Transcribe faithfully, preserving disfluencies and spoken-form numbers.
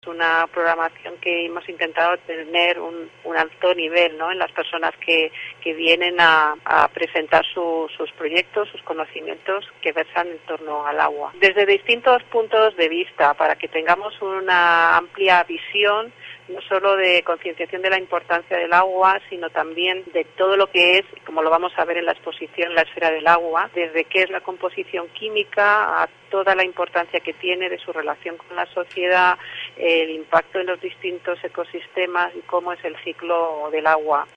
Es una programación que hemos intentado tener un, un alto nivel, ¿no?, en las personas que, que vienen a, a presentar su, sus proyectos, sus conocimientos que versan en torno al agua. Desde distintos puntos de vista, para que tengamos una amplia visión, no solo de concienciación de la importancia del agua, sino también de todo lo que es, como lo vamos a ver en la exposición, la esfera del agua, desde qué es la composición química a toda la importancia que tiene de su relación con la sociedad, el impacto en los distintos ecosistemas y cómo es el ciclo del agua.